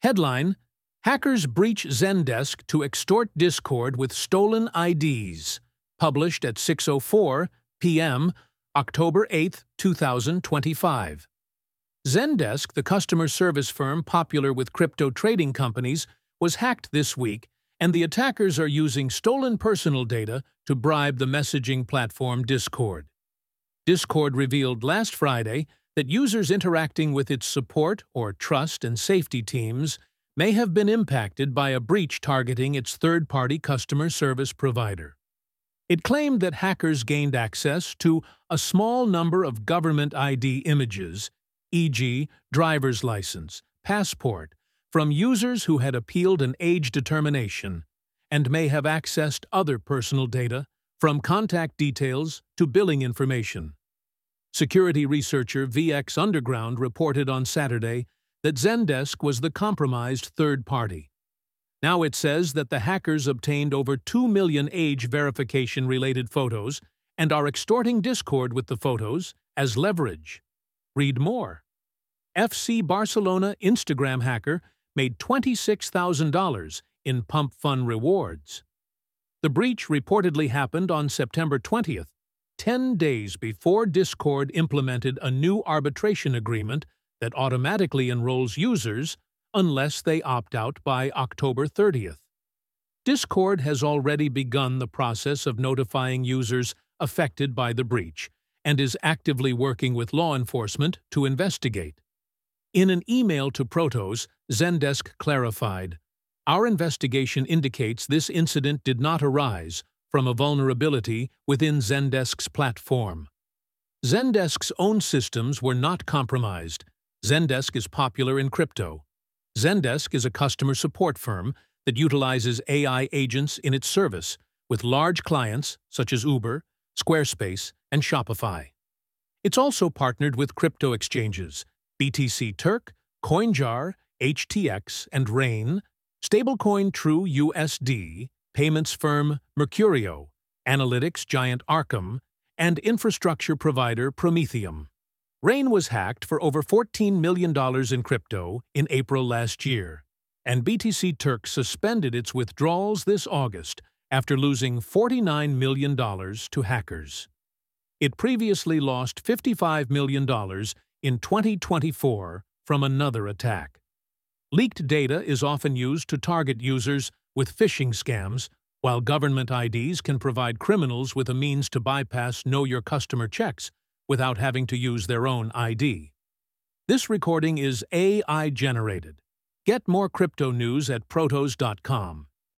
Headline: Hackers breach Zendesk to extort Discord with stolen IDs. Published at 6:04 p.m., October 8, 2025. Zendesk, the customer service firm popular with crypto trading companies, was hacked this week, and the attackers are using stolen personal data to bribe the messaging platform Discord. Discord revealed last Friday that users interacting with its support or trust and safety teams may have been impacted by a breach targeting its third-party customer service provider. It claimed that hackers gained access to a small number of government ID images, e.g., driver's license, passport, from users who had appealed an age determination, and may have accessed other personal data, from contact details to billing information. Security researcher VX Underground reported on Saturday that Zendesk was the compromised third party. Now it says that the hackers obtained over 2 million age verification-related photos and are extorting Discord with the photos as leverage. Read more. FC Barcelona Instagram hacker made $26,000 in Pump Fun rewards. The breach reportedly happened on September 20th, 10 days before Discord implemented a new arbitration agreement that automatically enrolls users unless they opt out by October 30th. Discord has already begun the process of notifying users affected by the breach and is actively working with law enforcement to investigate. In an email to Protos, Zendesk clarified, "Our investigation indicates this incident did not arise from a vulnerability within Zendesk's platform. Zendesk's own systems were not compromised. Zendesk is popular in crypto. Zendesk is a customer support firm that utilizes AI agents in its service with large clients such as Uber, Squarespace, and Shopify. It's also partnered with crypto exchanges BTC Turk, CoinJar, HTX, and Rain, stablecoin True USD, payments firm Mercurio, analytics giant Arkham, and infrastructure provider Prometheum. Rain was hacked for over $14 million in crypto in April last year, and BTC Turk suspended its withdrawals this August after losing $49 million to hackers. It previously lost $55 million in 2024 from another attack. Leaked data is often used to target users with phishing scams, while government IDs can provide criminals with a means to bypass know-your-customer checks without having to use their own ID. This recording is AI-generated. Get more crypto news at Protos.com.